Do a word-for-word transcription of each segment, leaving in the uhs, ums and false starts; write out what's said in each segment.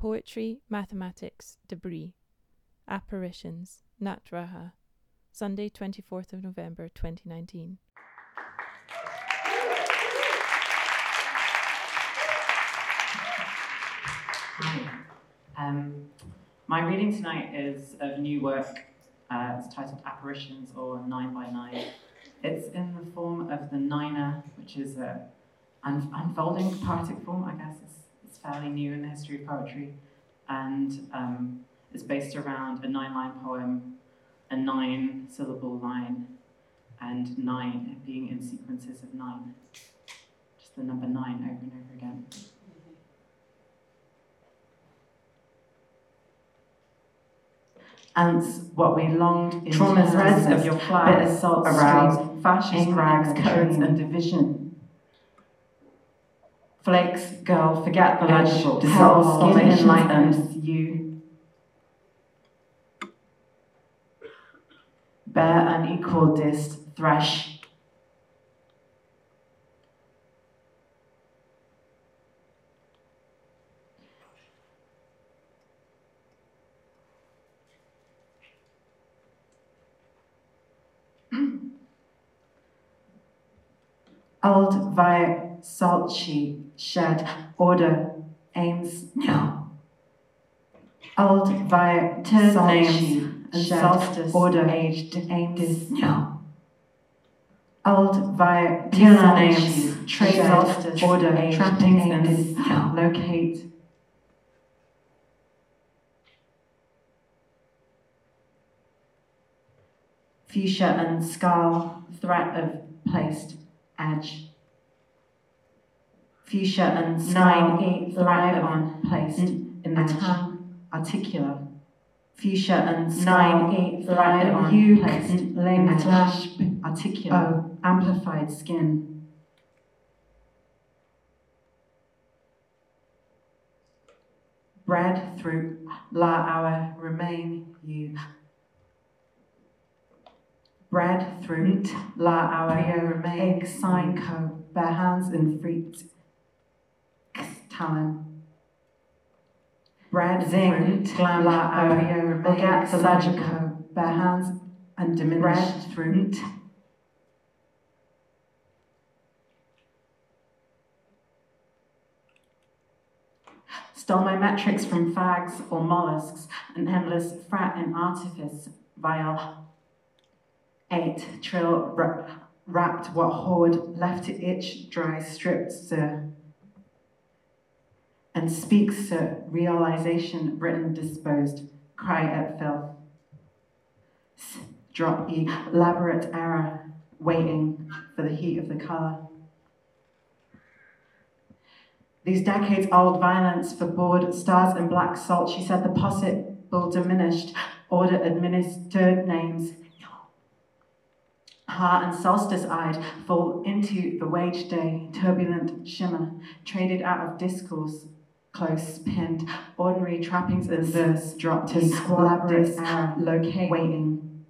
Poetry, Mathematics, Debris. Apparitions, Nat Raha. Sunday, twenty-fourth of November, twenty nineteen. Hi. Um, my reading tonight is of new work. Uh, it's titled Apparitions, or Nine by Nine. It's in the form of the niner, which is a un- unfolding poetic form, I guess. It's, it's fairly new in the history of poetry. And um, it's based around a nine-line poem, a nine-syllable line, and nine being in sequences of nine. Just the number nine over and over again. Ants, what we longed in trauma's threads of your flag, bitter salt aroused, fascist rags, codes and division. Flakes, girl, forget the legible, dissolve, skin enlightens you. Bear unequal dist, thresh. Old via salt sheet, shed, order, aims, no. Old via salt names, and solstice, order, aged, aims, no. Old via Tina names, trade, solstice, order, age, trappings, and no. Locate. Fuchsia and skull, threat of placed. Edge. Fuchsia and skull, nine, eight, thrive on, placed in the tongue, articular. Fuchsia and skull, nine, eight, thrive on, you, placed in the flash, articular. Oh, amplified skin. Bread through la hour, remain you. Bread through la hour, remain sign co. Bare hands and feet, talon. Bread zing, glam la hour, forget the logico. Bare hands and diminish. Bread through. Stole my metrics from fags or mollusks, an endless frat and artifice, vile. Eight, trill, wrapped what hoard, left to itch, dry, stripped, sir. And speaks, sir, realization, written, disposed, cry at filth. S- drop E, elaborate error, waiting for the heat of the colour. These decades-old violence for board, stars and black salt, she said the possible diminished, order administered names, Ha and solstice-eyed fall into the wage day, turbulent shimmer, traded out of discourse, close pinned, ordinary trappings of verse, dropped to elaborate error, locate, waiting.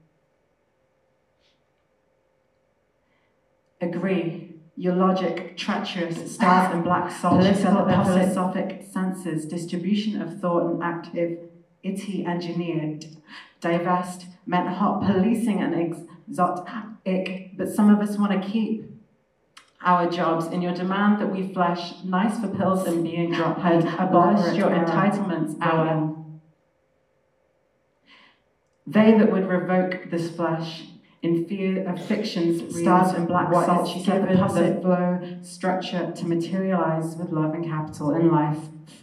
Agree, your logic, treacherous, stars and black salt, political and philosophic senses, distribution of thought and active, itty engineered, divest, meant hot policing and exotic, but some of us want to keep our jobs in your demand that we flesh, nice for pills and being drop-head, abolish your entitlements, our they that would revoke this flesh in fear of fictions, stars and black salt, she said the positive flow structure to materialize with love and capital in life.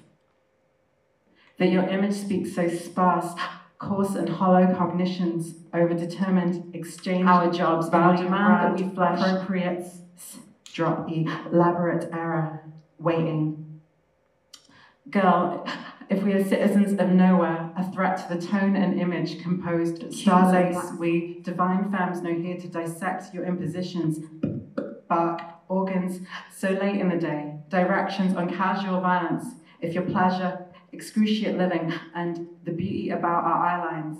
That your image speaks so sparse, coarse and hollow cognitions, overdetermined, exchange our jobs, value demand that we flesh, appropriates, drop E, elaborate error, waiting. Girl, if we are citizens of nowhere, a threat to the tone and image composed, stars lace, we, divine femmes know here to dissect your impositions, bark, organs, so late in the day, directions on casual violence, if your pleasure, excruciate living, and the beauty about our eyelines.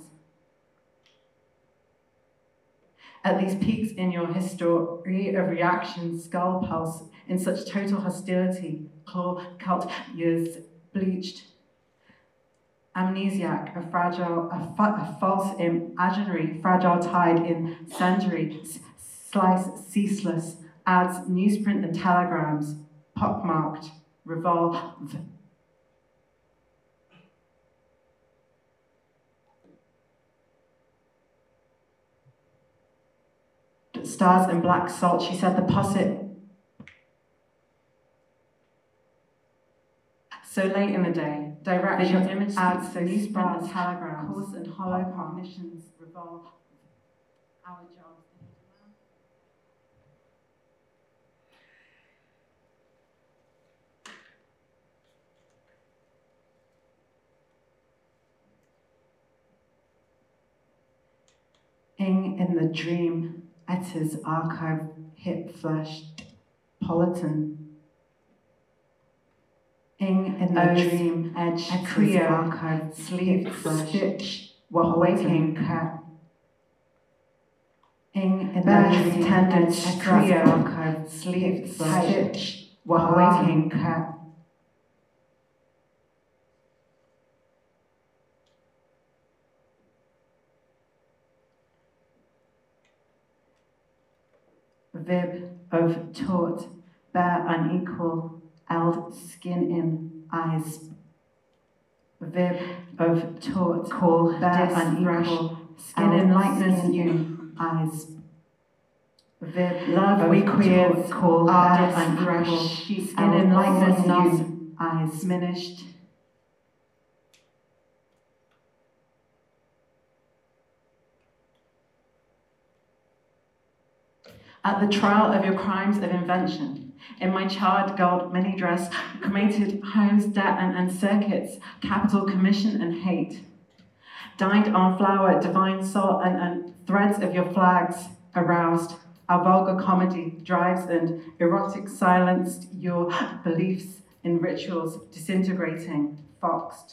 At these peaks in your history of reaction, skull pulse, in such total hostility, claw, cult, years bleached, amnesiac, a fragile, a, fa a false imaginary, fragile tide incendiary, slice ceaseless, adds newsprint and telegrams, pockmarked, revolve. Stars in black salt, she said the posset. So late in the day, direction image adds so newsprint and telegrams, coarse and hollow cognitions revolve our jobs. Ing in the dream, Etter's archive, hip-flashed, politan. Ing in the O's dream, edge, Etter's archive, sleeve, stitch, waking cat. Ing in the dream, tended, trio, archive, sleeve, stitch, waking cat. Vib of taut, bare unequal, eld skin in eyes. Vib of taut, call, bare unequal, skin in likeness you, eyes. Vib love we queers, call, bare unequal, skin in likeness you, eyes. Diminished. At the trial of your crimes of invention, in my charred gold mini dress, cremated homes, debt and, and circuits, capital commission and hate, dined on flower, divine soul, and, and threads of your flags aroused, our vulgar comedy drives and erotic silenced your beliefs in rituals disintegrating, foxed.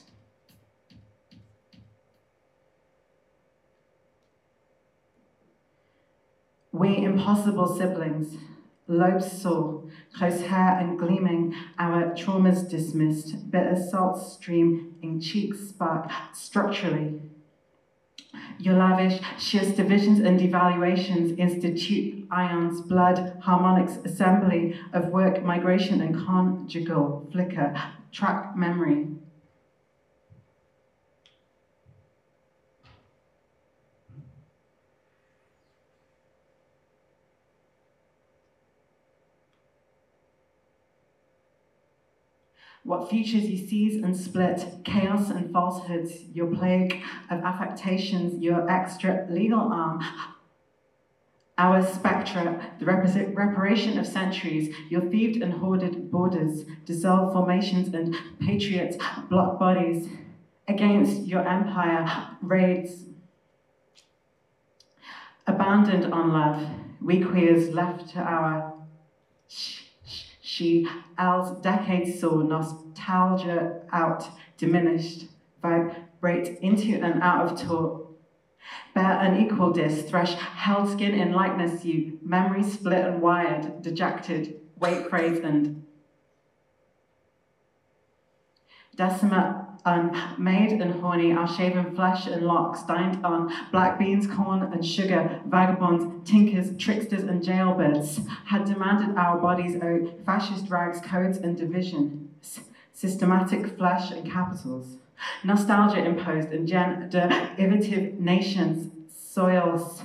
We impossible siblings, lobes sore, close hair and gleaming, our traumas dismissed, bitter salt stream in cheeks spark structurally. Your lavish, shears divisions and devaluations institute ions, blood, harmonics, assembly of work, migration and conjugal flicker, track memory. What futures you seize and split, chaos and falsehoods, your plague of affectations, your extra legal arm, our spectra, the repar reparation of centuries, your thieved and hoarded borders, dissolved formations and patriots, block bodies, against your empire, raids, abandoned on love, we queers left to our she, Al's decades saw nostalgia out, diminished, vibrate into and out of talk. Bear unequal dis, thresh, held skin in likeness you, memory split and wired, dejected, weight phrase and decimate unmade and horny, our shaven flesh and locks, dined on black beans, corn and sugar, vagabonds, tinkers, tricksters and jailbirds, had demanded our bodies owe fascist rags, codes and division, systematic flesh and capitals, nostalgia imposed and gender-derivative nations, soils,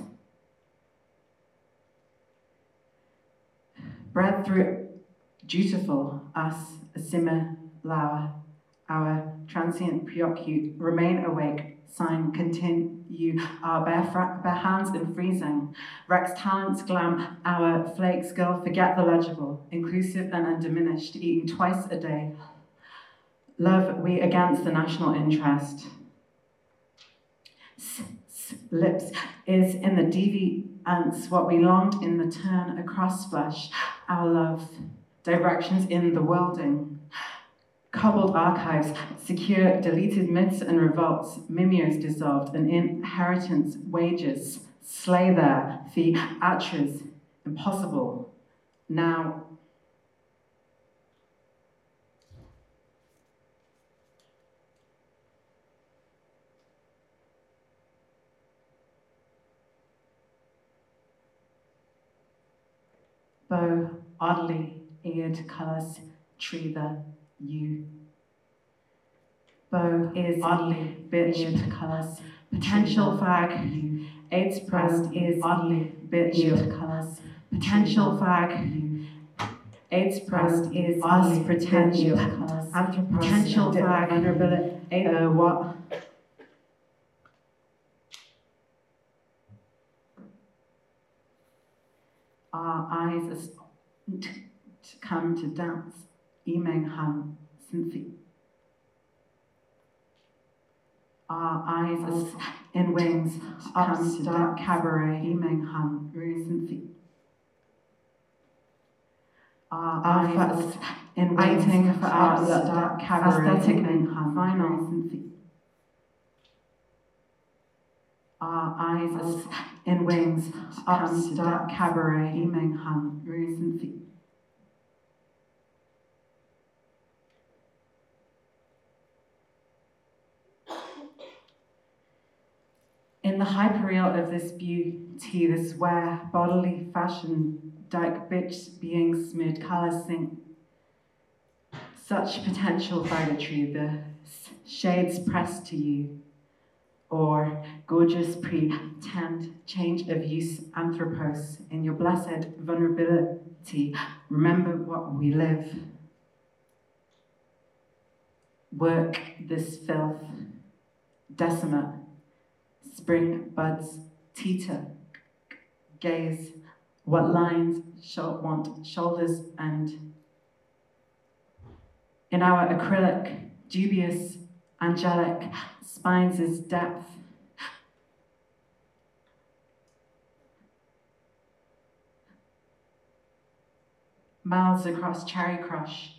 bred through dutiful, us, a simmer, lower, our transient preoccupy, remain awake, sign, continue, our bare, bare hands in freezing, Rex talents glam, our flakes girl, forget the legible, inclusive and undiminished, eating twice a day. Love we against the national interest. S -s lips is in the deviance what we longed in the turn across flesh, our love, directions in the worlding. Cobbled archives, secure deleted myths and revolts, mimeos dissolved, and inheritance wages, slay there, the atras, impossible, now. Bow, oddly eared colours, tree the you. Bow is oddly eared colours, potential fag you. AIDS pressed is oddly eared colours, potential fag you. AIDS pressed is us potential colours, potential fag vulnerability. Uh, what? Our eyes as to come to dance, Emeng Han Cynthia. Our eyes as in wings to come to dark cabaret, Emeng Han Cynthia. Our eyes in waiting for our dark cabaret, Emeng Han final Cynthia. Our eyes as in wings to come to dark cabaret, Emeng Han Cynthia. In the hyperreal of this beauty, this where bodily fashion, dyke bitch beings smooth colours sink. Such potential faggotry, the shades pressed to you, or gorgeous pretend change of use anthropos in your blessed vulnerability. Remember what we live. Work this filth, decima. Spring buds, teeter, gaze, what lines shall want shoulders and in our acrylic, dubious, angelic, spines' depth. Mouths across cherry crush.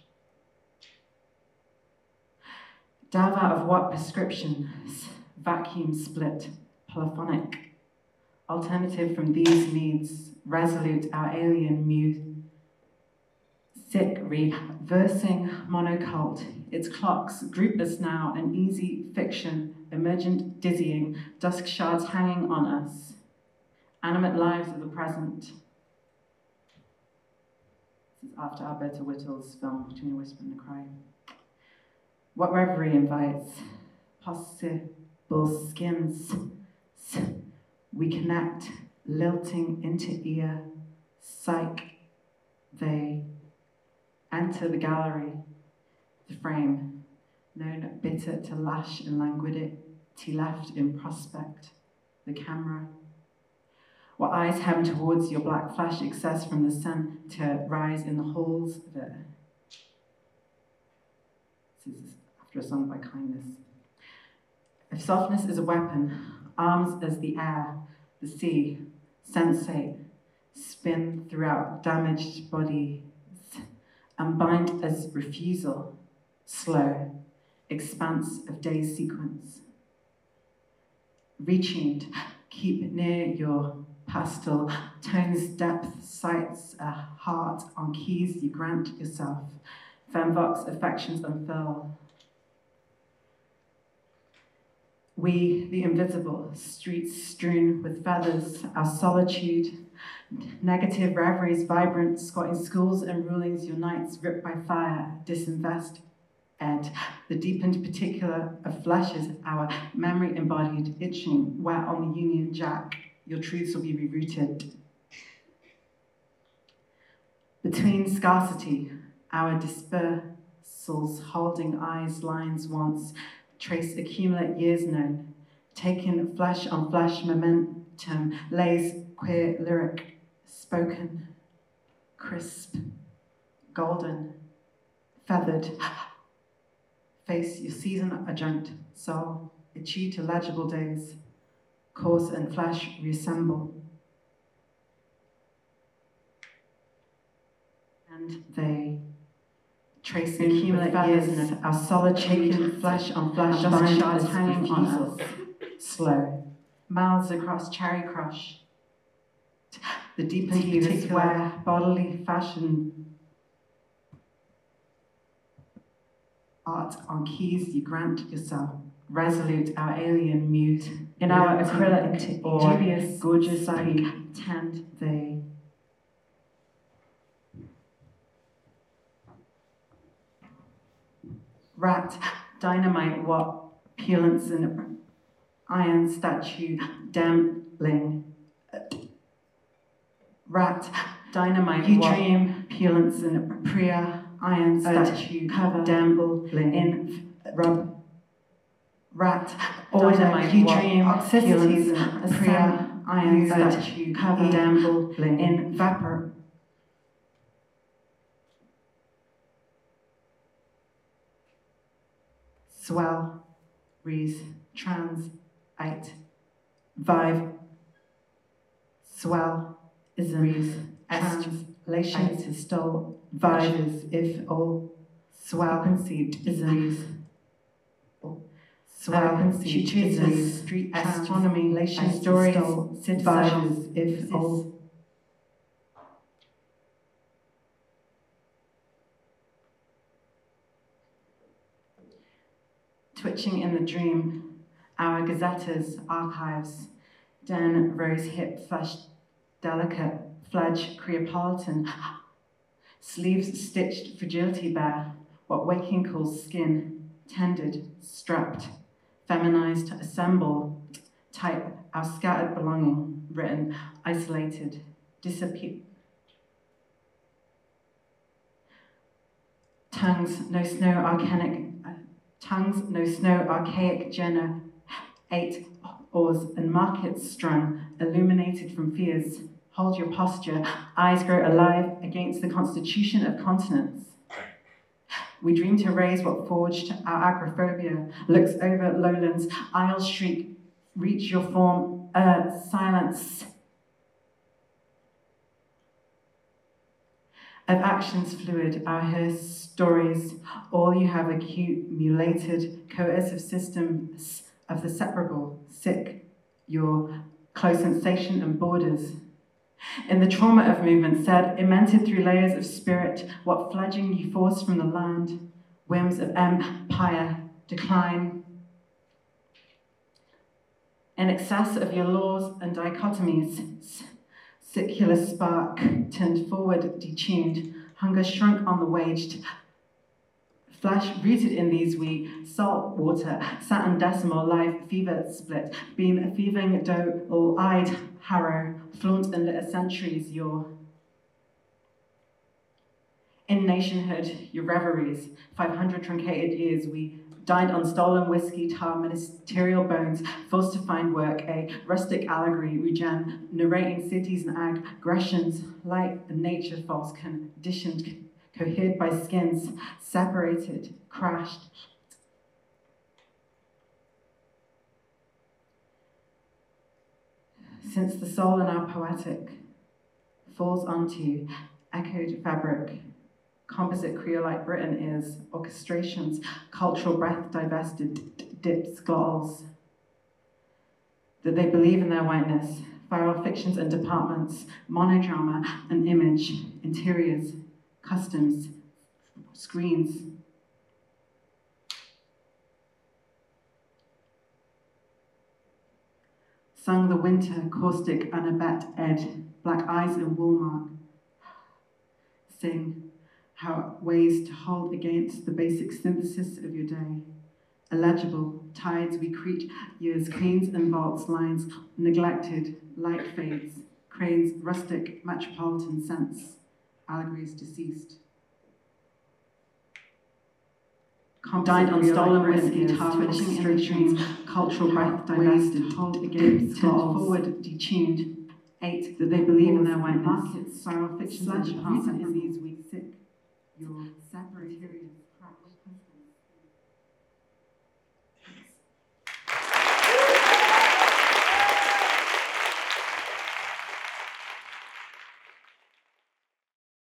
Delve out of what prescriptions? Vacuum split. Polyphonic, alternative from these needs, resolute our alien muse. Sick reversing monocult, its clocks group us now, an easy fiction, emergent dizzying, dusk shards hanging on us, animate lives of the present. This is after Alberta Whittle's film Between a Whisper and a Cry. What reverie invites, possible skins. We connect, lilting into ear, psych, they enter the gallery, the frame, known bitter to lash and languidity left in prospect, the camera. What eyes hem towards your black flash excess from the sun to rise in the holes of it. This is after a song by Kindness. If softness is a weapon, arms as the air, the sea, sensate, spin throughout damaged bodies, and bind as refusal, slow, expanse of day's sequence. Retuned, keep near your pastel tones, depth, sights, a heart on keys you grant yourself, femvox affections unfurl. We, the invisible, streets strewn with feathers, our solitude, negative reveries, vibrant, squatting schools and rulings, your nights ripped by fire, disinvest, ed, the deepened particular of flashes, our memory embodied, itching, where on the Union Jack, your truths will be rerouted. Between scarcity, our dispersals, holding eyes, lines once, trace accumulate years known, taken flesh on flesh momentum, lays queer lyric, spoken, crisp, golden, feathered, face your season adjunct, soul, achieve to legible days, coarse and flesh reassemble. And they tracing accumulate years in our solid taken flesh on flesh, dust shards hanging on us, slow, mouths across cherry crush, the deepened particular bodily fashion, art on keys you grant yourself, resolute our alien mute, in our acrylic or dubious gorgeous side tend they. rat, dynamite, what, pulence and iron statue, dambling. Rat, dynamite, you what, dream, pulence and priya, iron statue, cover, dambling, in, rub. Rat, dynamite, you dream, pulence and priya, iron statue, cover, dambling, in, vapor. Swell, rees, trans, eight, vibe, swell, ism, rees, translation to stole, vibe, if all, swell, conceived, ism, swell, conceived, she chooses, street, astronomy, relation, stories, vibe, if all. Twitching in the dream, our gazettas, archives, den, rose hip, flesh, delicate, fledge, Creopolitan, sleeves stitched, fragility bare, what waking calls skin, tended, strapped, feminized, assemble, type, our scattered belonging, written, isolated, disappear. Tongues, no snow, arcanic, tongues, no snow, archaic, Jenna, eight oars and markets strung, illuminated from fears. Hold your posture, eyes grow alive against the constitution of continents. We dream to raise what forged our agoraphobia, looks over lowlands, isles shriek, reach your form, uh, silence. Of actions fluid, our hair stories, all you have acute, mutilated, coercive systems of the separable, sick, your close sensation and borders. In the trauma of movement said, immented through layers of spirit, what fledging you force from the land, whims of empire, decline. In excess of your laws and dichotomies, circular spark, turned forward, detuned, hunger shrunk on the waged, flesh rooted in these we, salt water, satin decimal, life, fever split, been thieving dough, all-eyed, harrow, flaunt and lit centuries, your in nationhood, your reveries, five hundred truncated years, we dined on stolen whiskey, tar, ministerial bones, forced to find work, a rustic allegory, regen, narrating cities and aggressions, light and nature false, conditioned, cohered by skins, separated, crashed. Since the soul in our poetic falls onto echoed fabric, composite Creolite Britain is orchestrations, cultural breath divested, dips, glotals. That they believe in their whiteness, viral fictions and departments, monodrama and image, interiors, customs, screens. Sung the winter, caustic, unabet ed, black eyes and woolmark. Sing how ways to hold against the basic synthesis of your day. Illegible, tides we create, years, cleans and vaults, lines, neglected, light fades, cranes, rustic, metropolitan sense, allegories deceased. Dined on stolen whiskey, tar, twitching in the dreams, cultural breath divested, hold against, turned forward, detuned, eight, that they believe in their whiteness, markets, spiral fictions, and departments in these weeks, sick, your separate